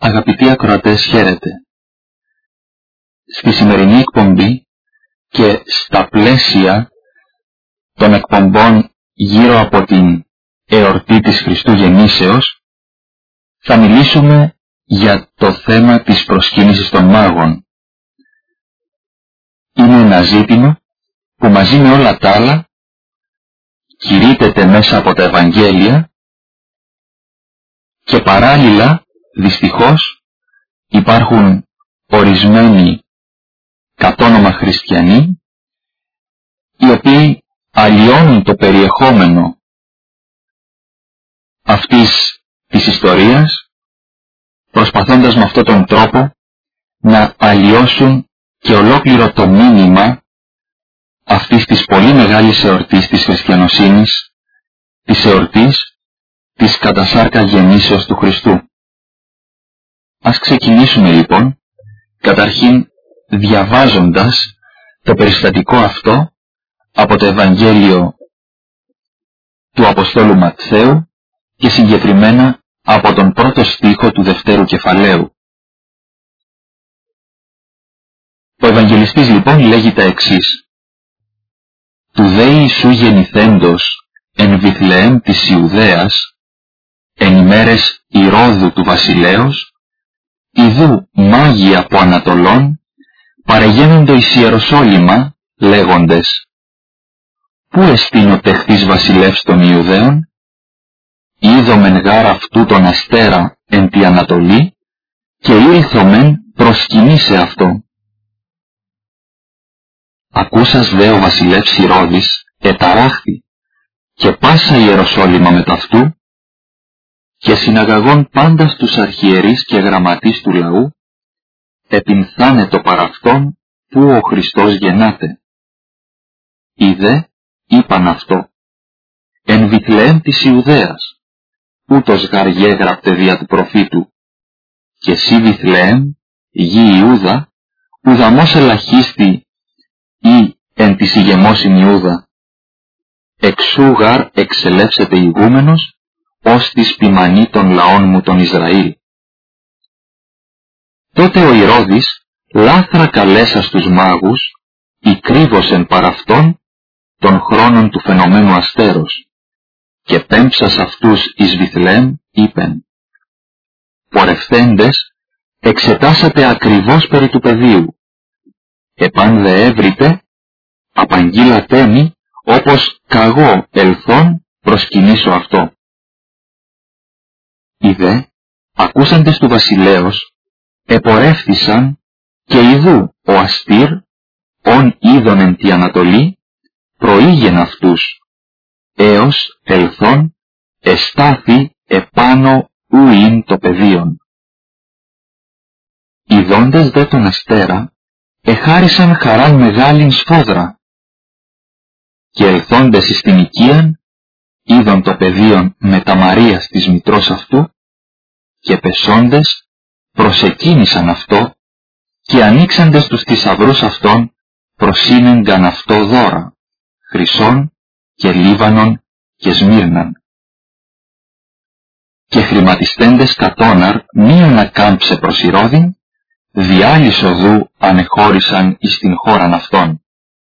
Αγαπητοί ακροατές, χαίρετε. Στη σημερινή εκπομπή και στα πλαίσια των εκπομπών γύρω από την εορτή της Χριστού Γεννήσεως θα μιλήσουμε για το θέμα της προσκύνησης των μάγων. Είναι ένα ζήτημα που μαζί με όλα τα άλλα κηρύττεται μέσα από τα Ευαγγέλια και παράλληλα δυστυχώς υπάρχουν ορισμένοι κατόνομα χριστιανοί οι οποίοι αλλοιώνουν το περιεχόμενο αυτής της ιστορίας προσπαθώντας με αυτόν τον τρόπο να αλλοιώσουν και ολόκληρο το μήνυμα αυτής της πολύ μεγάλης εορτής της χριστιανοσύνης, της εορτής της κατά σάρκα γεννήσεως του Χριστού. Ας ξεκινήσουμε λοιπόν, καταρχήν διαβάζοντας το περιστατικό αυτό από το Ευαγγέλιο του Αποστόλου Ματθαίου και συγκεκριμένα από τον πρώτο στίχο του δευτέρου κεφαλαίου. Ο Ευαγγελιστής λοιπόν λέγει τα εξής. «Του δε Ιησού γεννηθέντος εν Βιθλεέμ της Ιουδαίας, εν ημέρες Ηρώδου του βασιλέως, ιδού μάγοι από Ανατολών παρεγαίνοντο εις Ιεροσόλυμα, λέγοντες, πού εστίν ο τεχθής βασιλεύς των Ιουδαίων, είδομεν γάρ αυτού τον αστέρα εν τη Ανατολή, και ήλθομεν προσκυνήσε αυτό. Ακούσας δε ο βασιλεύς Ηρώδης εταράχθη, και πάσα Ιεροσόλυμα μετ' αυτού, και συναγαγών πάντα στους αρχιερείς και γραμματείς του λαού, επινθάνε το παραυτόν που ο Χριστός γεννάται. Είδε, είπαν αυτό, εν Βιθλεέμ της Ιουδαίας, ούτως γαργέ γραπτε δια του προφήτου, και σύ Βιθλεέμ, γη Ιούδα, ουδαμός ελαχίστη ή εν της ηγεμόσιν Ιούδα. Εξού γαρ εξελεύσεται ηγούμενος, ως της ποιμανή των λαών μου των Ισραήλ. Τότε ο Ηρώδης λάθρα καλέσα στους μάγους, ηκρύβωσεν παραυτόν των χρόνων του φαινομένου αστέρος, και πέμψας αυτούς εις Βιθλεέμ είπεν, πορευθέντες εξετάσατε ακριβώς περί του παιδίου, επάν δε έβριτε, απαγγείλατέ μη, όπως καγώ ελθόν προσκυνήσω αυτό. Οι δε, ακούσαντες του βασιλέως, επορεύθησαν και ιδού ο αστήρ, ον είδον εν τη Ανατολή, προήγεν αυτούς, έως ελθόν εστάθη επάνω ουίν το πεδίον. Ιδώντες δε τον αστέρα, εχάρισαν χαράν μεγάλην σφόδρα, και ελθόντες εις την οικίαν, είδον το πεδίον με τα Μαρίας της μητρός αυτού, και πεσόντες προσεκίνησαν αυτό, και ανοίξαντες τους θησαυρούς αυτών προσύνεγκαν αυτό δώρα, χρυσόν και λίβανον και σμύρναν. Και χρηματιστέντες κατώναρ μείον ακάμψε προς Ηρώδην, διάλυσ οδού ανεχώρησαν εις την χώραν αυτών.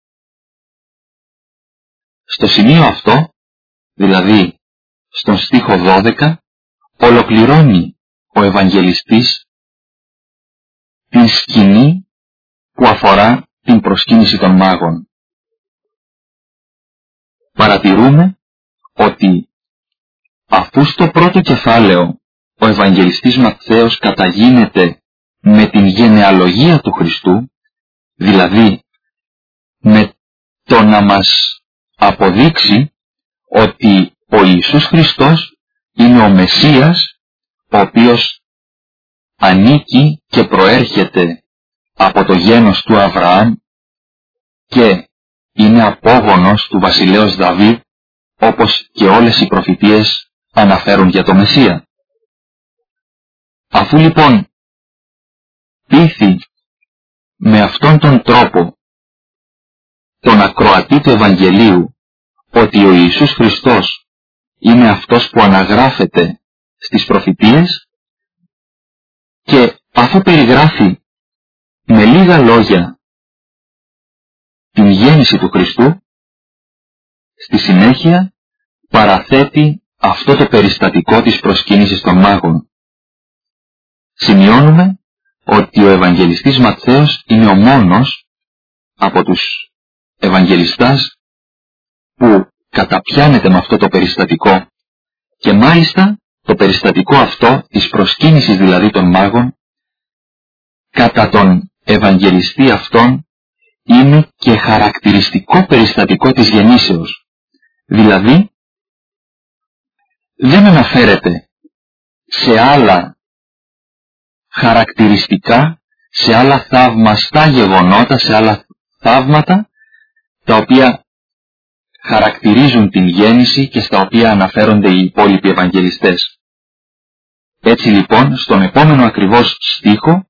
Στο σημείο αυτό, δηλαδή στον στίχο 12, ολοκληρώνει ο Ευαγγελιστής την σκηνή που αφορά την προσκύνηση των μάγων. Παρατηρούμε ότι αφού στο πρώτο κεφάλαιο ο Ευαγγελιστής Ματθαίος καταγίνεται με την γενεαλογία του Χριστού, δηλαδή με το να μας αποδείξει ότι ο Ιησούς Χριστός είναι ο Μεσσίας, ο οποίος ανήκει και προέρχεται από το γένος του Αβραάμ και είναι απόγονος του βασιλέως Δαβίδ, όπως και όλες οι προφητείες αναφέρουν για το Μεσσία. Αφού λοιπόν πείθει με αυτόν τον τρόπο τον ακροατή του Ευαγγελίου ότι ο Ιησούς Χριστός είναι αυτός που αναγράφεται στις προφητείες και αφού περιγράφει με λίγα λόγια την γέννηση του Χριστού, στη συνέχεια παραθέτει αυτό το περιστατικό της προσκύνησης των μάγων. Σημειώνουμε ότι ο Ευαγγελιστής Ματθαίος είναι ο μόνος από τους Ευαγγελιστάς που καταπιάνεται με αυτό το περιστατικό, και μάλιστα το περιστατικό αυτό της προσκύνησης δηλαδή των μάγων κατά τον Ευαγγελιστή αυτόν είναι και χαρακτηριστικό περιστατικό της γεννήσεως. Δηλαδή δεν αναφέρεται σε άλλα χαρακτηριστικά, σε άλλα θαυμαστά γεγονότα, σε άλλα θαύματα τα οποία χαρακτηρίζουν την γέννηση και στα οποία αναφέρονται οι υπόλοιποι Ευαγγελιστές. Έτσι λοιπόν στον επόμενο ακριβώς στίχο,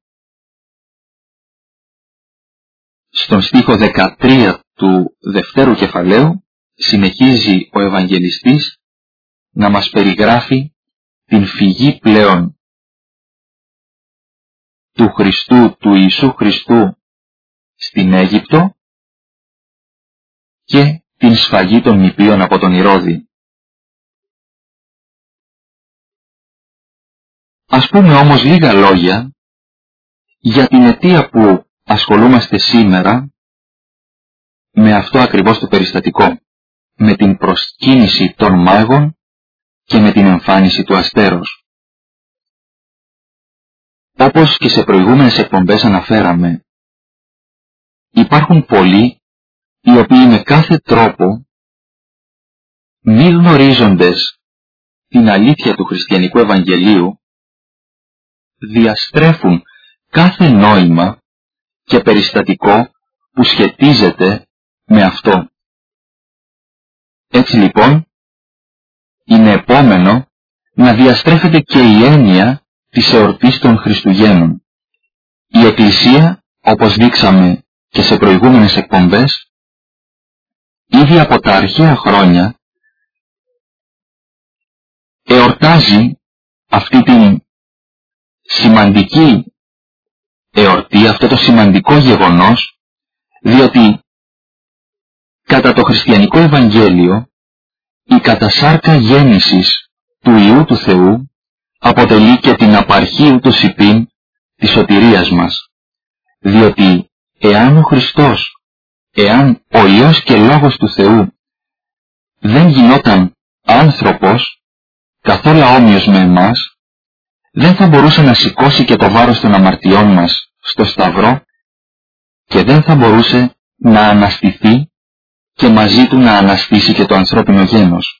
στον στίχο 13 του δευτέρου κεφαλαίου, συνεχίζει ο Ευαγγελιστής να μας περιγράφει την φυγή πλέον του Χριστού, του Ιησού Χριστού στην Αίγυπτο και την σφαγή των νηπίων από τον Ηρώδη. Ας πούμε όμως λίγα λόγια για την αιτία που ασχολούμαστε σήμερα με αυτό ακριβώς το περιστατικό, με την προσκύνηση των μάγων και με την εμφάνιση του αστέρος. Όπως και σε προηγούμενες εκπομπές αναφέραμε, υπάρχουν πολλοί οι οποίοι με κάθε τρόπο, μη γνωρίζοντες την αλήθεια του χριστιανικού Ευαγγελίου, διαστρέφουν κάθε νόημα και περιστατικό που σχετίζεται με αυτό. Έτσι λοιπόν, είναι επόμενο να διαστρέφεται και η έννοια της εορτής των Χριστουγέννων. Η Εκκλησία, όπως δείξαμε και σε προηγούμενες εκπομπές, ήδη από τα αρχαία χρόνια εορτάζει αυτή την σημαντική εορτή, αυτό το σημαντικό γεγονός, διότι κατά το χριστιανικό Ευαγγέλιο η κατασάρκα γέννησης του Υιού του Θεού αποτελεί και την απαρχή ούτως υπήν της σωτηρίας μας, διότι εάν ο Χριστός, εάν ο Υιός και Λόγος του Θεού δεν γινόταν άνθρωπος, καθόλου όμοιος με εμάς, δεν θα μπορούσε να σηκώσει και το βάρος των αμαρτιών μας στο Σταυρό και δεν θα μπορούσε να αναστηθεί και μαζί του να αναστήσει και το ανθρώπινο γένος.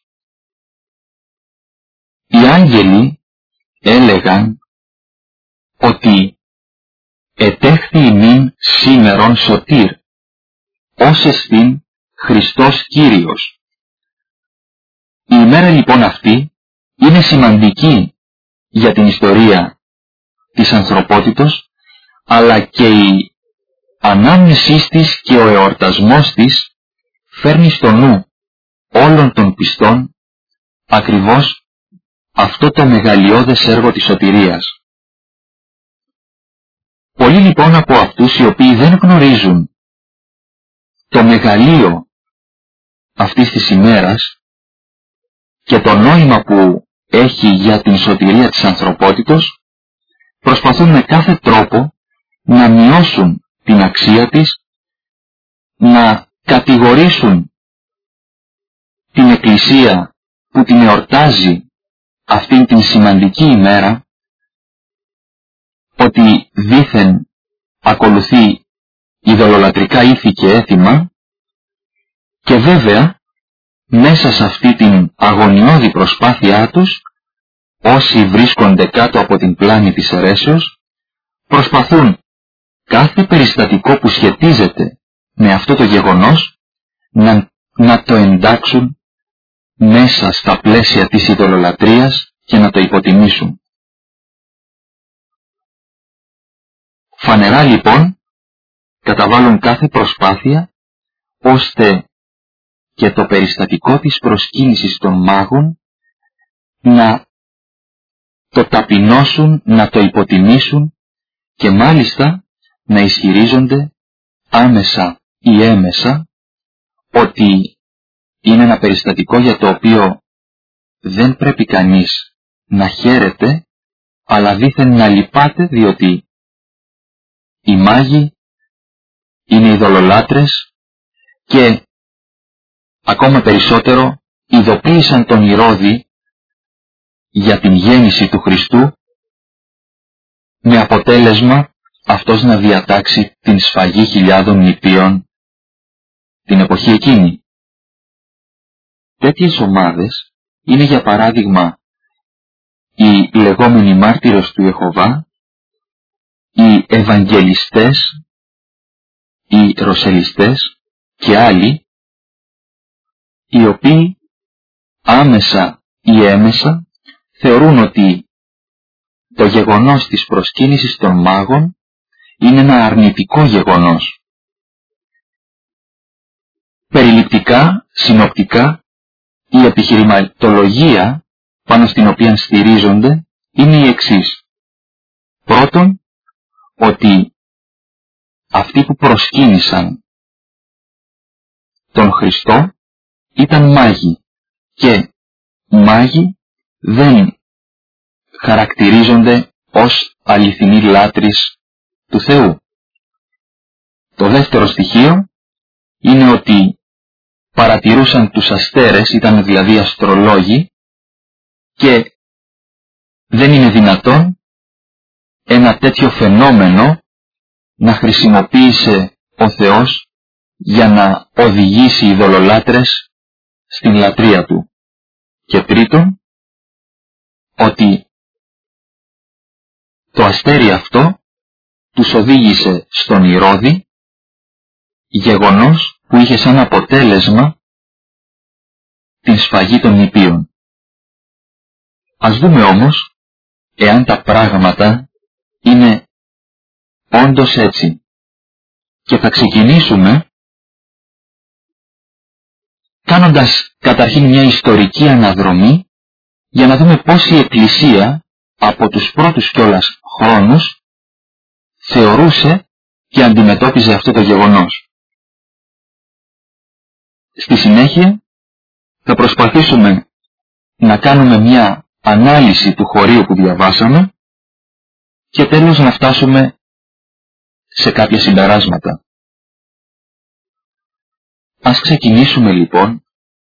Οι άγγελοι έλεγαν ότι ετέχθη ημίν σήμερον σωτήρ, ως εστίν Χριστός Κύριος. Η ημέρα λοιπόν αυτή είναι σημαντική για την ιστορία της ανθρωπότητος, αλλά και η ανάμνησής της και ο εορτασμός της φέρνει στο νου όλων των πιστών ακριβώς αυτό το μεγαλειώδες έργο της σωτηρίας. Πολλοί λοιπόν από αυτούς οι οποίοι δεν γνωρίζουν το μεγαλείο αυτής της ημέρας και το νόημα που έχει για την σωτηρία της ανθρωπότητος, προσπαθούν με κάθε τρόπο να μειώσουν την αξία της, να κατηγορήσουν την Εκκλησία που την εορτάζει αυτήν την σημαντική ημέρα, ότι δήθεν ακολουθεί ειδωλολατρικά ήθη και έθιμα, και βέβαια μέσα σε αυτή την αγωνιώδη προσπάθειά τους, όσοι βρίσκονται κάτω από την πλάνη της αιρέσεως, προσπαθούν κάθε περιστατικό που σχετίζεται με αυτό το γεγονός να το εντάξουν μέσα στα πλαίσια της ειδωλολατρίας και να το υποτιμήσουν. Φανερά λοιπόν καταβάλουν κάθε προσπάθεια ώστε και το περιστατικό της προσκύνησης των μάγων να το ταπεινώσουν, να το υποτιμήσουν και μάλιστα να ισχυρίζονται άμεσα ή έμεσα ότι είναι ένα περιστατικό για το οποίο δεν πρέπει κανείς να χαίρεται, αλλά δήθεν να λυπάται, διότι οι μάγοι είναι ειδωλολάτρες και ακόμα περισσότερο ειδοποίησαν τον Ηρώδη για την γέννηση του Χριστού, με αποτέλεσμα αυτός να διατάξει την σφαγή χιλιάδων νηπίων την εποχή εκείνη. Τέτοιες ομάδες είναι για παράδειγμα οι λεγόμενοι μάρτυρες του Ιεχωβά, οι Ευαγγελιστές, οι Ρωσελιστές και άλλοι, οι οποίοι άμεσα ή έμεσα θεωρούν ότι το γεγονός της προσκύνησης των μάγων είναι ένα αρνητικό γεγονός. Περιληπτικά, συνοπτικά, η επιχειρηματολογία πάνω στην οποία στηρίζονται είναι η εξής. Πρώτον, ότι αυτοί που προσκύνησαν τον Χριστό ήταν μάγοι και μάγοι δεν χαρακτηρίζονται ως αληθινοί λάτρεις του Θεού. Το δεύτερο στοιχείο είναι ότι παρατηρούσαν τους αστέρες, ήταν δηλαδή αστρολόγοι, και δεν είναι δυνατόν ένα τέτοιο φαινόμενο να χρησιμοποίησε ο Θεός για να οδηγήσει ειδωλολάτρες στην λατρεία Του. Και τρίτον, ότι το αστέρι αυτό τους οδήγησε στον Ηρώδη, γεγονός που είχε σαν αποτέλεσμα την σφαγή των νηπίων. Ας δούμε όμως εάν τα πράγματα είναι όντως έτσι. Και θα ξεκινήσουμε κάνοντας καταρχήν μια ιστορική αναδρομή για να δούμε πώς η Εκκλησία από τους πρώτους κιόλας χρόνους θεωρούσε και αντιμετώπιζε αυτό το γεγονός. Στη συνέχεια θα προσπαθήσουμε να κάνουμε μια ανάλυση του χωρίου που διαβάσαμε και τέλος να φτάσουμε σε κάποια συμπεράσματα. Ας ξεκινήσουμε λοιπόν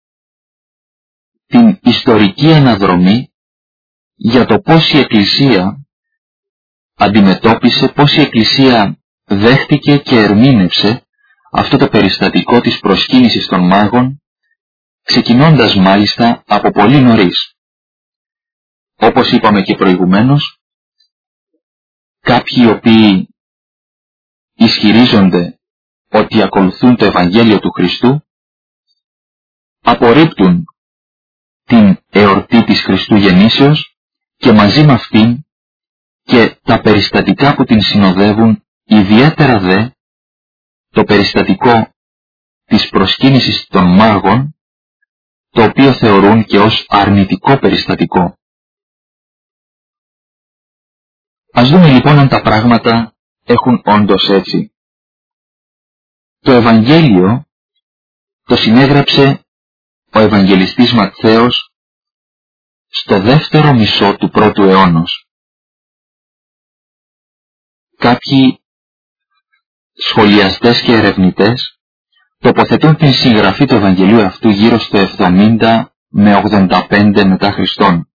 την ιστορική αναδρομή για το πώς η Εκκλησία αντιμετώπισε, πώς η Εκκλησία δέχτηκε και ερμήνευσε αυτό το περιστατικό της προσκύνησης των μάγων, ξεκινώντας μάλιστα από πολύ νωρίς. Όπως είπαμε και προηγουμένως, κάποιοι οι οποίοι ισχυρίζονται ότι ακολουθούν το Ευαγγέλιο του Χριστού απορρίπτουν την εορτή της Χριστού Γεννήσεως και μαζί με αυτήν και τα περιστατικά που την συνοδεύουν, ιδιαίτερα δε το περιστατικό της προσκύνησης των μάγων, το οποίο θεωρούν και ως αρνητικό περιστατικό. Ας δούμε λοιπόν αν τα πράγματα έχουν όντως έτσι. Το Ευαγγέλιο το συνέγραψε ο Ευαγγελιστής Ματθαίος στο δεύτερο μισό του πρώτου αιώνος. Κάποιοι σχολιαστές και ερευνητές τοποθετούν την συγγραφή του Ευαγγελίου αυτού γύρω στο 70 με 85 μετά Χριστόν.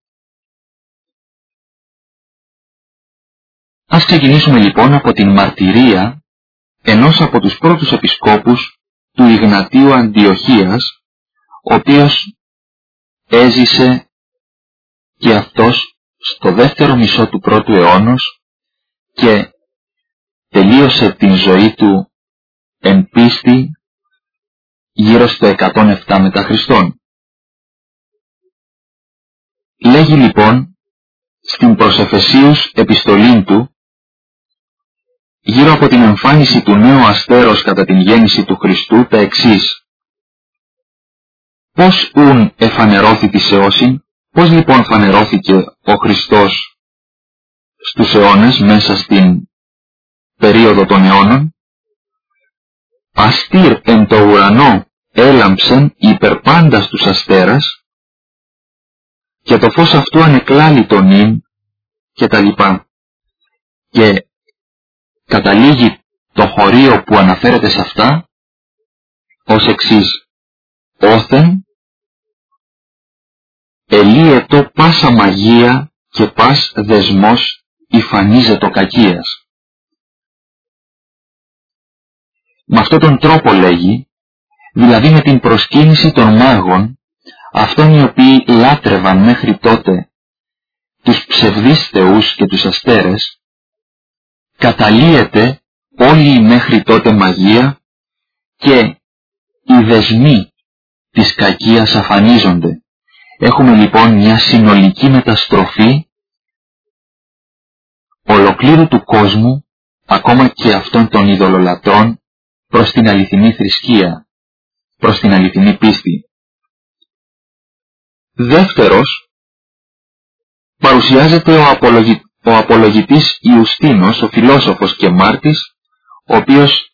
Ας ξεκινήσουμε λοιπόν από την μαρτυρία ενός από τους πρώτους επισκόπους του Ιγνατίου Αντιοχίας, ο οποίος έζησε και αυτός στο δεύτερο μισό του πρώτου αιώνος και τελείωσε την ζωή του εν πίστη γύρω στο 107 μετά Χριστόν. Λέγει λοιπόν στην προς Εφεσίους επιστολήν του, γύρω από την εμφάνιση του νέου αστέρος κατά την γέννηση του Χριστού, τα εξής. Πώς ουν εφανερώθη της αιώσιν, πώς λοιπόν φανερώθηκε ο Χριστός στους αιώνες μέσα στην περίοδο των αιώνων, αστήρ εν το ουρανό έλαμψεν υπερπάντας τους αστέρας και το φως αυτού ανεκλάλει τον ίν και τα λοιπά. Και καταλήγει το χωρίο που αναφέρεται σε αυτά ως εξής: όθεν ελίετο πάσα μαγεία και πας δεσμός υφανίζετο κακίας. Με αυτόν τον τρόπο λέγει, δηλαδή με την προσκύνηση των μάγων, αυτών οι οποίοι λάτρευαν μέχρι τότε τους ψευδείς θεούς και τους αστέρες, καταλύεται όλη η μέχρι τότε μαγεία και οι δεσμοί της κακίας αφανίζονται. Έχουμε λοιπόν μια συνολική μεταστροφή ολοκλήρου του κόσμου, ακόμα και αυτών των ειδωλολατρών, προς την αληθινή θρησκεία, προς την αληθινή πίστη. Δεύτερος, παρουσιάζεται ο απολογητής Ιουστίνος, ο φιλόσοφος και μάρτης, ο οποίος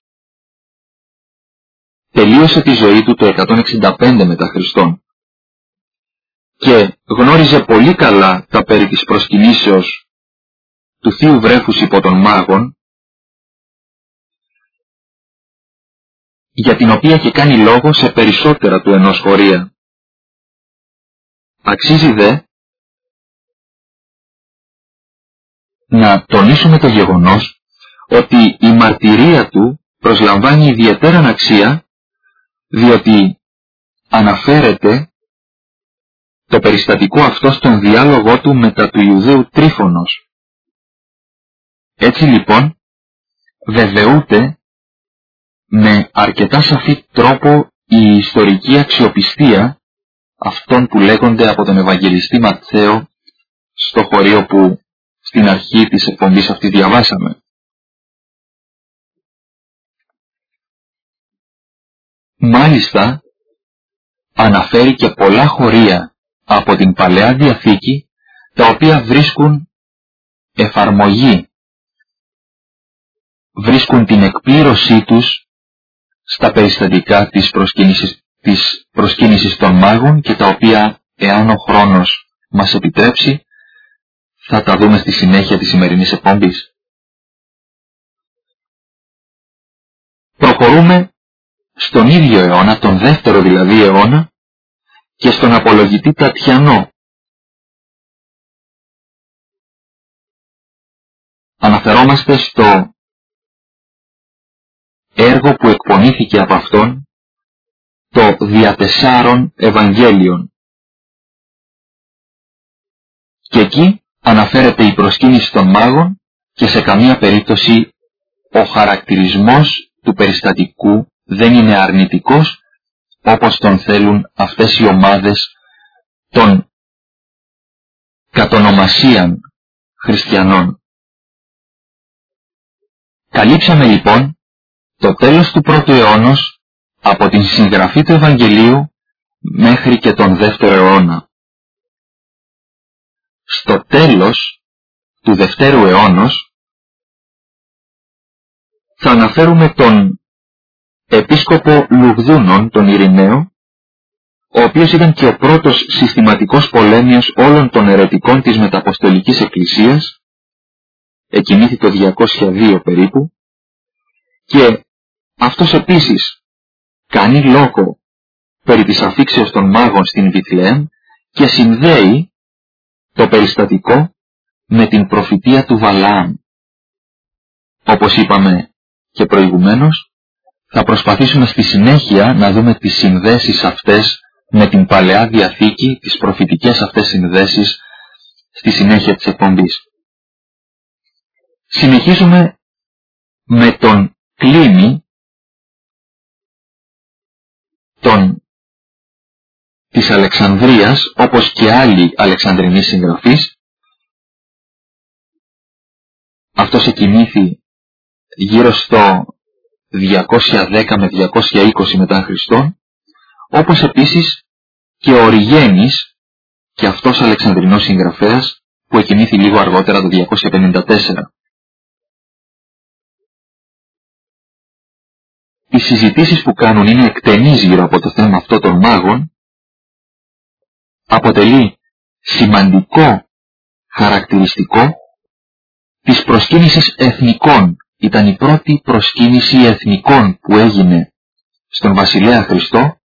τελείωσε τη ζωή του το 165 μετά Χριστόν και γνώριζε πολύ καλά τα περί της προσκυνήσεως του θείου βρέφους υπό των μάγων, για την οποία και κάνει λόγο σε περισσότερα του ενός χωρία. Αξίζει δε να τονίσουμε το γεγονός ότι η μαρτυρία του προσλαμβάνει ιδιαίτερα αξία, διότι αναφέρεται το περιστατικό αυτό στον διάλογό του μετά του Ιουδαίου Τρίφωνος. Έτσι λοιπόν βεβαιούται με αρκετά σαφή τρόπο η ιστορική αξιοπιστία αυτών που λέγονται από τον Ευαγγελιστή Ματθαίο στο χωρίο που στην αρχή της εκπομπής αυτή διαβάσαμε. Μάλιστα αναφέρει και πολλά χωρία από την Παλαιά Διαθήκη, τα οποία βρίσκουν εφαρμογή, βρίσκουν την εκπλήρωσή τους στα περιστατικά της προσκύνησης των μάγων και τα οποία, εάν ο χρόνος μας επιτρέψει, θα τα δούμε στη συνέχεια της σημερινής εκπομπής. Προχωρούμε στον ίδιο αιώνα, τον δεύτερο δηλαδή αιώνα, και στον απολογητή Τατιανό. Αναφερόμαστε στο έργο που εκπονήθηκε από αυτόν, το «Διατεσσάρων Ευαγγέλιων». Και εκεί αναφέρεται η προσκύνηση των μάγων και σε καμία περίπτωση ο χαρακτηρισμός του περιστατικού δεν είναι αρνητικός, όπως τον θέλουν αυτές οι ομάδες των κατονομασίαν χριστιανών. Καλύψαμε λοιπόν το τέλος του πρώτου αιώνος από την συγγραφή του Ευαγγελίου μέχρι και τον δεύτερο αιώνα. Στο τέλος του δευτέρου αιώνος θα αναφέρουμε τον επίσκοπο Λουβδούνων, τον Ειρηναίο, ο οποίος ήταν και ο πρώτος συστηματικός πολέμιος όλων των αιρετικών της Μεταποστολικής Εκκλησίας, εκοιμήθη το 202 περίπου, και αυτός επίσης κάνει λόγο περί της αφήξεως των μάγων στην Βηθλεέμ και συνδέει το περιστατικό με την προφητεία του Βαλαάμ. Όπως είπαμε και προηγουμένως, θα προσπαθήσουμε στη συνέχεια να δούμε τις συνδέσεις αυτές με την Παλαιά Διαθήκη, τις προφητικές αυτές συνδέσεις στη συνέχεια της εκπομπής. Συνεχίζουμε με τον Κλίνη, της Αλεξανδρίας, όπως και άλλοι Αλεξανδρινοί συγγραφείς. Αυτός εκοιμήθη γύρω στο 210 με 220 μετά Χριστόν, όπως επίσης και ο Οριγένης, και αυτός Αλεξανδρινός συγγραφέας, που εκοιμήθη λίγο αργότερα το 254. οι συζητήσεις που κάνουν είναι εκτενείς γύρω από το θέμα αυτό των μάγων, αποτελεί σημαντικό χαρακτηριστικό της προσκύνησης εθνικών. Ήταν η πρώτη προσκύνηση εθνικών που έγινε στον Βασιλέα Χριστό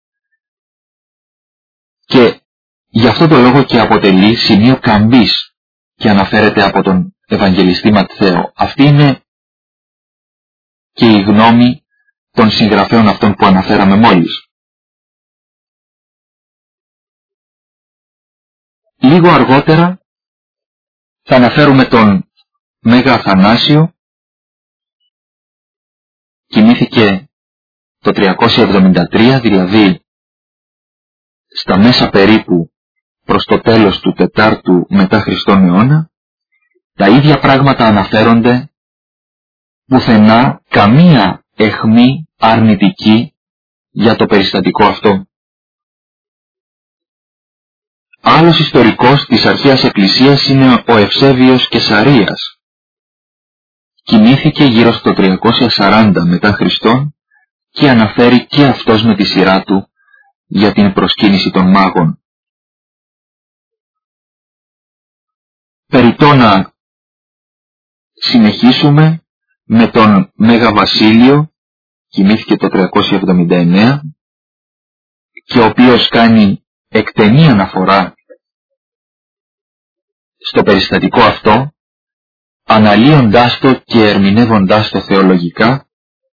και γι' αυτό το λόγο και αποτελεί σημείο καμπής και αναφέρεται από τον Ευαγγελιστή Ματθαίο. Αυτή είναι και η γνώμη των συγγραφέων αυτών που αναφέραμε μόλις. Λίγο αργότερα θα αναφέρουμε τον Μέγα Αθανάσιο. Κοιμήθηκε το 373, δηλαδή στα μέσα περίπου προς το τέλος του 4ου μετά Χριστόν αιώνα. Τα ίδια πράγματα αναφέρονται, πουθενά καμία αιχμή αρνητική για το περιστατικό αυτό. Άλλος ιστορικός της αρχαίας Εκκλησίας είναι ο Ευσέβιος Κεσαρίας. Κοιμήθηκε γύρω στο 340 μετά Χριστόν και αναφέρει και αυτός με τη σειρά του για την προσκύνηση των μάγων. Περιττό να συνεχίσουμε με τον Μέγα Βασίλειο, κοιμήθηκε το 379 και ο οποίος κάνει εκτενή αναφορά στο περιστατικό αυτό, αναλύοντάς το και ερμηνεύοντάς το θεολογικά,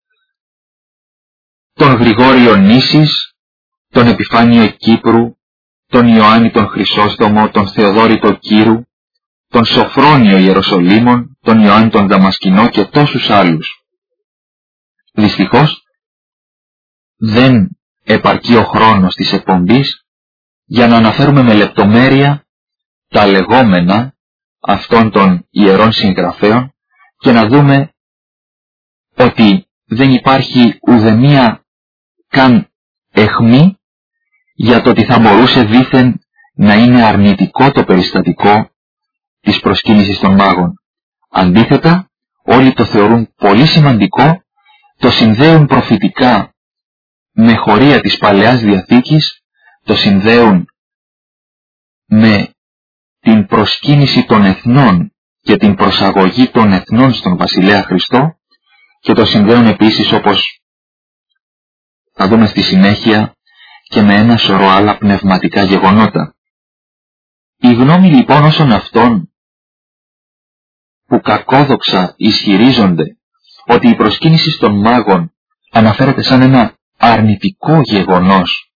τον Γρηγόριο Νήσης, τον Επιφάνιο Κύπρου, τον Ιωάννη τον Χρυσόστομο, τον Θεοδόρητο Κύρου, τον Σοφρόνιο Ιεροσολύμων, τον Ιωάννη τον Δαμασκηνό και τόσους άλλους. Δυστυχώς δεν επαρκεί ο χρόνος της εκπομπής για να αναφέρουμε με λεπτομέρεια τα λεγόμενα αυτών των ιερών συγγραφέων και να δούμε ότι δεν υπάρχει ουδεμία καν αιχμή για το ότι θα μπορούσε δήθεν να είναι αρνητικό το περιστατικό της προσκύνησης των μάγων. Αντίθετα, όλοι το θεωρούν πολύ σημαντικό, το συνδέουν προφητικά με χωρία της Παλαιάς Διαθήκης, το συνδέουν με την προσκύνηση των εθνών και την προσαγωγή των εθνών στον Βασιλέα Χριστό και το συνδέουν επίσης, όπως θα δούμε στη συνέχεια, και με ένα σωρό άλλα πνευματικά γεγονότα. Η γνώμη λοιπόν όσων αυτών που κακόδοξα ισχυρίζονται ότι η προσκύνηση των μάγων αναφέρεται σαν ένα αρνητικό γεγονός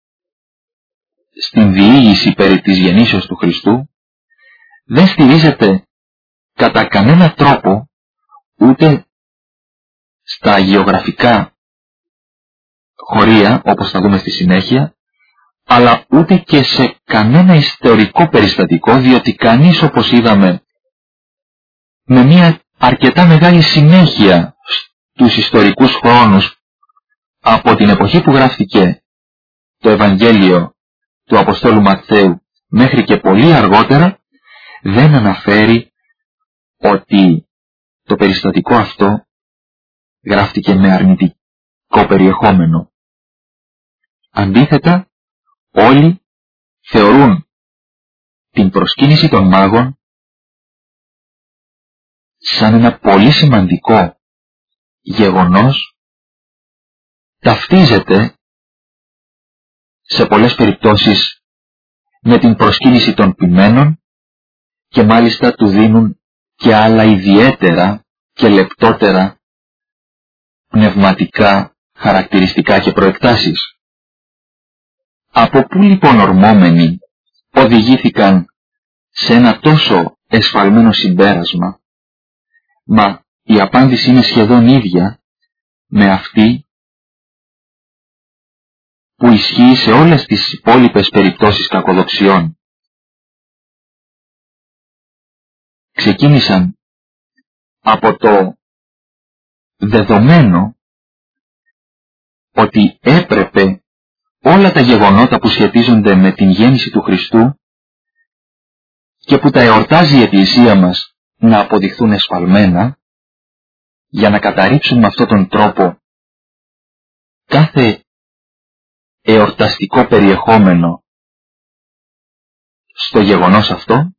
στην διήγηση περί της γεννήσεως του Χριστού, δεν στηρίζεται κατά κανένα τρόπο ούτε στα γεωγραφικά χωρία, όπως θα δούμε στη συνέχεια, αλλά ούτε και σε κανένα ιστορικό περιστατικό, διότι κανείς, όπως είδαμε, με μια αρκετά μεγάλη συνέχεια στους ιστορικούς χρόνους από την εποχή που γράφτηκε το Ευαγγέλιο του Αποστόλου Ματθαίου μέχρι και πολύ αργότερα, δεν αναφέρει ότι το περιστατικό αυτό γράφτηκε με αρνητικό περιεχόμενο. Αντίθετα, όλοι θεωρούν την προσκύνηση των μάγων σαν ένα πολύ σημαντικό γεγονός, ταυτίζεται σε πολλές περιπτώσεις με την προσκύνηση των ποιμένων και μάλιστα του δίνουν και άλλα ιδιαίτερα και λεπτότερα πνευματικά χαρακτηριστικά και προεκτάσεις. Από πού λοιπόν ορμόμενοι οδηγήθηκαν σε ένα τόσο εσφαλμένο συμπέρασμα? Μα η απάντηση είναι σχεδόν ίδια με αυτή που ισχύει σε όλες τις υπόλοιπες περιπτώσεις κακοδοξιών. Ξεκίνησαν από το δεδομένο ότι έπρεπε όλα τα γεγονότα που σχετίζονται με την γέννηση του Χριστού και που τα εορτάζει η Εκκλησία μας να αποδειχθούν εσφαλμένα, για να καταρρίψουν με αυτόν τον τρόπο κάθε εορταστικό περιεχόμενο στο γεγονός αυτό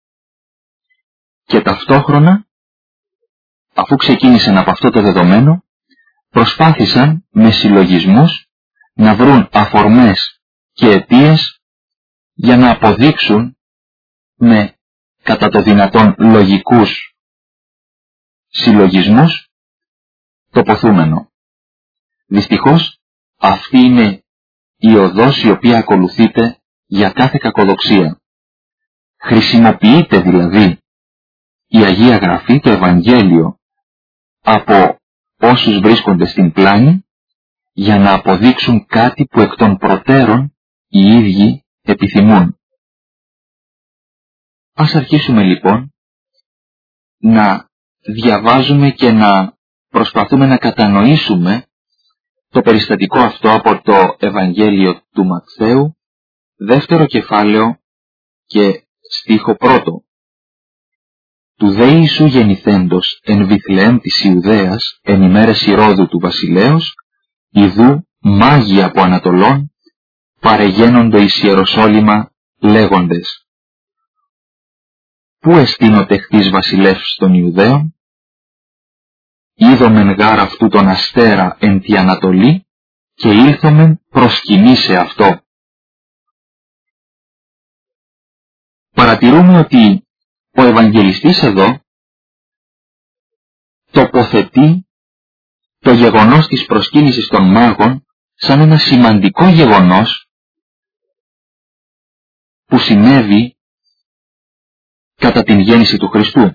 και ταυτόχρονα, αφού ξεκίνησαν από αυτό το δεδομένο, προσπάθησαν με συλλογισμούς να βρουν αφορμές και αιτίες για να αποδείξουν με κατά το δυνατόν λογικούς συλλογισμούς το ποθούμενο. Δυστυχώς αυτή είναι η οδός η οποία ακολουθείται για κάθε κακοδοξία. Χρησιμοποιείται δηλαδή η Αγία Γραφή, το Ευαγγέλιο, από όσους βρίσκονται στην πλάνη για να αποδείξουν κάτι που εκ των προτέρων οι ίδιοι επιθυμούν. Ας αρχίσουμε λοιπόν να διαβάζουμε και να προσπαθούμε να κατανοήσουμε το περιστατικό αυτό από το Ευαγγέλιο του Ματθαίου, δεύτερο κεφάλαιο και στίχο πρώτο. Του δε Ιησού γεννηθέντος εν Βιθλεέμ της Ιουδαίας εν ημέρες Ηρώδου του βασιλέως, ιδού μάγοι από Ανατολών παρεγαίνοντο εις Ιεροσόλυμα λέγοντες: Πού εστίν ο τεχθής βασιλεύς των Ιουδαίων? Είδομεν γάρ αυτού τον αστέρα εν τη Ανατολή και ήλθομεν προσκυνήσε αυτό. Παρατηρούμε ότι ο Ευαγγελιστής εδώ τοποθετεί το γεγονός της προσκύνησης των μάγων σαν ένα σημαντικό γεγονός που συνέβη κατά την γέννηση του Χριστού.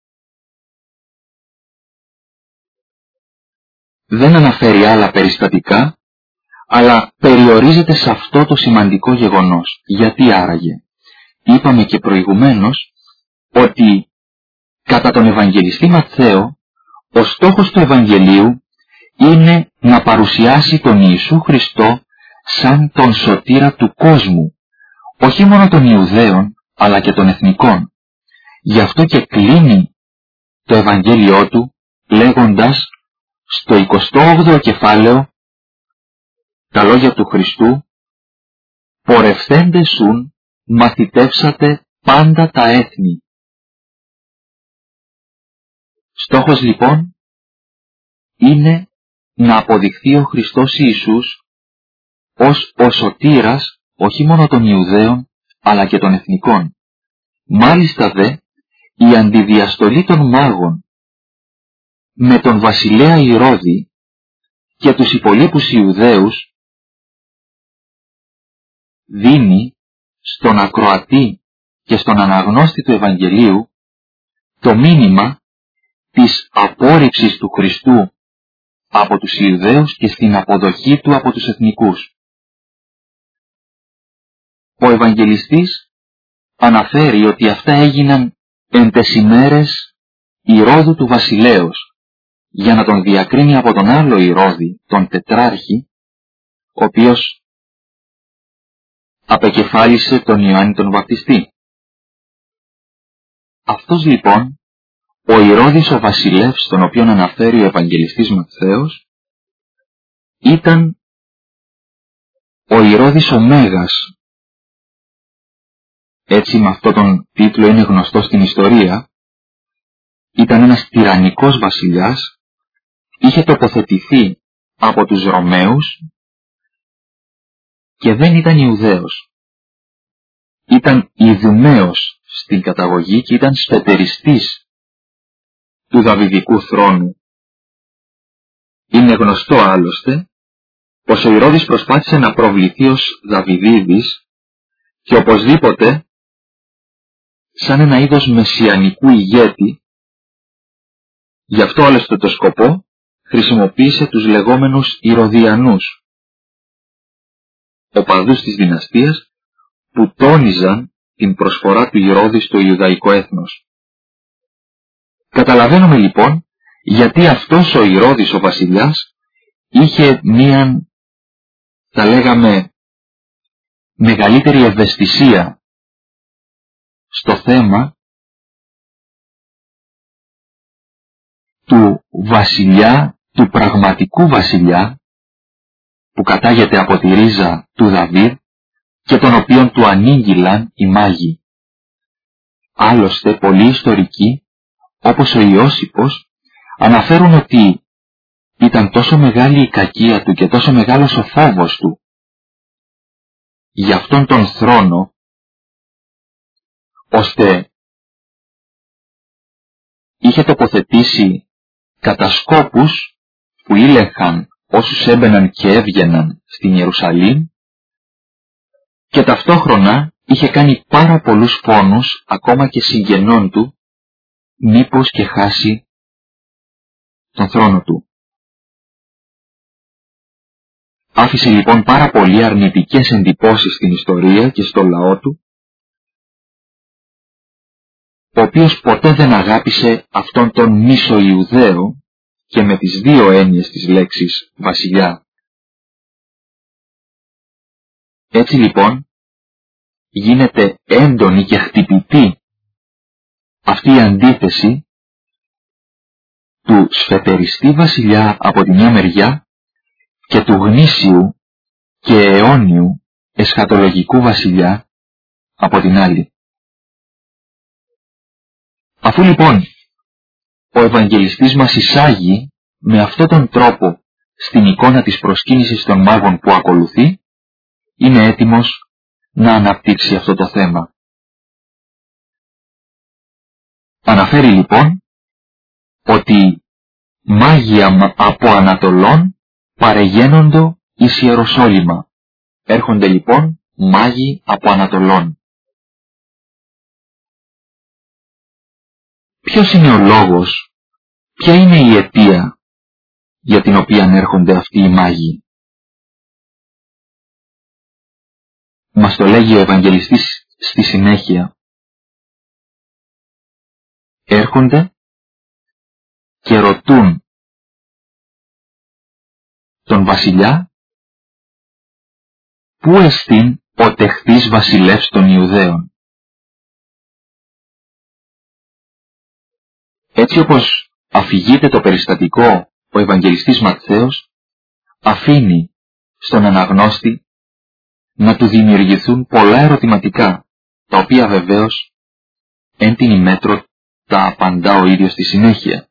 Δεν αναφέρει άλλα περιστατικά, αλλά περιορίζεται σε αυτό το σημαντικό γεγονός. Γιατί άραγε? Είπαμε και προηγουμένως ότι κατά τον Ευαγγελιστή Ματθαίο ο στόχος του Ευαγγελίου είναι να παρουσιάσει τον Ιησού Χριστό σαν τον σωτήρα του κόσμου, όχι μόνο των Ιουδαίων αλλά και των εθνικών. Γι' αυτό και κλείνει το Ευαγγέλιό του λέγοντας στο 28ο κεφάλαιο τα λόγια του Χριστού: «Πορευθέντες σουν μαθητεύσατε πάντα τα έθνη». Στόχος λοιπόν είναι να αποδειχθεί ο Χριστός Ιησούς ως ο σωτήρας όχι μόνο των Ιουδαίων αλλά και των εθνικών. Μάλιστα δε η αντιδιαστολή των μάγων με τον βασιλέα Ηρώδη και τους υπολείπους Ιουδαίους δίνει στον ακροατή και στον αναγνώστη του Ευαγγελίου το μήνυμα της απόρριψης του Χριστού από τους Ιουδαίους και στην αποδοχή του από τους εθνικούς. Ο Ευαγγελιστής αναφέρει ότι αυτά έγιναν εν τες ημέρες Ηρώδου του βασιλέως, για να τον διακρίνει από τον άλλο Ηρώδη, τον τετράρχη, ο οποίος απεκεφάλισε τον Ιωάννη τον Βαπτιστή. Αυτός λοιπόν, ο Ηρώδης ο βασιλεύς, τον οποίον αναφέρει ο Ευαγγελιστής Ματθαίος, ήταν ο Ηρώδης ο Μέγας. Έτσι με αυτόν τον τίτλο είναι γνωστό στην ιστορία. Ήταν ένας τυραννικός βασιλιάς, είχε τοποθετηθεί από τους Ρωμαίους και δεν ήταν Ιουδαίος. Ήταν Ιδουμαίος στην καταγωγή και ήταν σπετεριστής του Δαβιδικού θρόνου. Είναι γνωστό άλλωστε πως ο Ηρώδης προσπάθησε να προβληθεί ως Δαβιδίδης και οπωσδήποτε σαν ένα είδος μεσιανικού ηγέτη. Γι' αυτό άλλωστε το σκοπό χρησιμοποίησε τους λεγόμενους Ηρωδιανούς, οπαδούς της δυναστείας που τόνιζαν την προσφορά του Ηρώδη στο Ιουδαϊκό έθνος. Καταλαβαίνουμε λοιπόν γιατί αυτός ο Ηρώδης ο βασιλιάς είχε μίαν, θα λέγαμε, μεγαλύτερη ευαισθησία στο θέμα του βασιλιά, του πραγματικού βασιλιά, που κατάγεται από τη ρίζα του Δαβίδ και τον οποίον του ανήγγυλαν οι μάγοι. Άλλωστε πολλοί ιστορικοί, όπως ο Ιώσυπος, αναφέρουν ότι ήταν τόσο μεγάλη η κακία του και τόσο μεγάλος ο φόβος του για αυτόν τον θρόνο, ώστε είχε τοποθετήσει κατασκόπους που ήλεγχαν όσους έμπαιναν και έβγαιναν στην Ιερουσαλήμ και ταυτόχρονα είχε κάνει πάρα πολλούς φόνους ακόμα και συγγενών του μήπως και χάσει τον θρόνο του. Άφησε λοιπόν πάρα πολύ αρνητικές εντυπώσεις στην ιστορία και στο λαό του, ο οποίος ποτέ δεν αγάπησε αυτόν τον Μισοϊουδαίο και με τις δύο έννοιες της λέξης βασιλιά. Έτσι λοιπόν γίνεται έντονη και χτυπητή αυτή η αντίθεση του σφετεριστή βασιλιά από τη μια μεριά και του γνήσιου και αιώνιου εσχατολογικού βασιλιά από την άλλη. Αφού λοιπόν ο Ευαγγελιστής μας εισάγει με αυτόν τον τρόπο στην εικόνα της προσκύνησης των μάγων που ακολουθεί, είναι έτοιμος να αναπτύξει αυτό το θέμα. Αναφέρει λοιπόν ότι μάγοι από Ανατολών παρεγαίνοντο εις Ιεροσόλυμα. Έρχονται λοιπόν μάγοι από Ανατολών. Ποιος είναι ο λόγος, ποια είναι η αιτία για την οποία έρχονται αυτοί οι μάγοι? Μας το λέγει ο Ευαγγελιστής στη συνέχεια. Έρχονται και ρωτούν τον βασιλιά πού εστίν ο τεχθής βασιλεύς των Ιουδαίων. Έτσι όπως αφηγείται το περιστατικό, ο Ευαγγελιστής Ματθαίος αφήνει στον αναγνώστη να του δημιουργηθούν πολλά ερωτηματικά, τα οποία βεβαίως εν την ημέτρο τα απαντά ο ίδιος στη συνέχεια.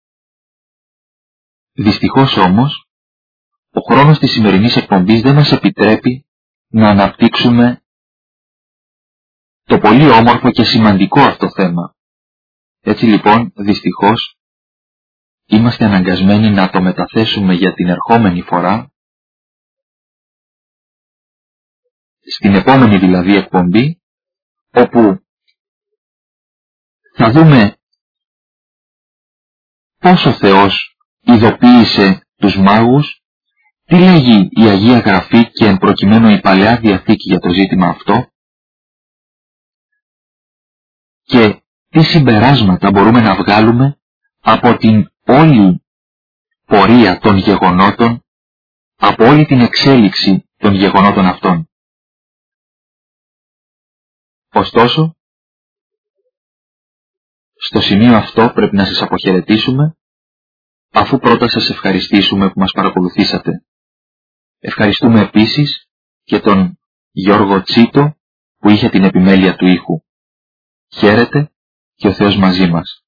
Δυστυχώς όμως, ο χρόνος της σημερινής εκπομπής δεν μας επιτρέπει να αναπτύξουμε το πολύ όμορφο και σημαντικό αυτό θέμα. Έτσι λοιπόν, δυστυχώς, είμαστε αναγκασμένοι να το μεταθέσουμε για την ερχόμενη φορά, στην επόμενη δηλαδή εκπομπή, όπου θα δούμε πώς ο Θεός ειδοποίησε τους μάγους, τι λέγει η Αγία Γραφή και εν προκειμένου η Παλαιά Διαθήκη για το ζήτημα αυτό και τι συμπεράσματα μπορούμε να βγάλουμε από την όλη πορεία των γεγονότων, από όλη την εξέλιξη των γεγονότων αυτών. Ωστόσο, στο σημείο αυτό πρέπει να σας αποχαιρετήσουμε, αφού πρώτα σας ευχαριστήσουμε που μας παρακολουθήσατε. Ευχαριστούμε επίσης και τον Γιώργο Τσίτο που είχε την επιμέλεια του ήχου. Χαίρετε και ο Θεός μαζί μας.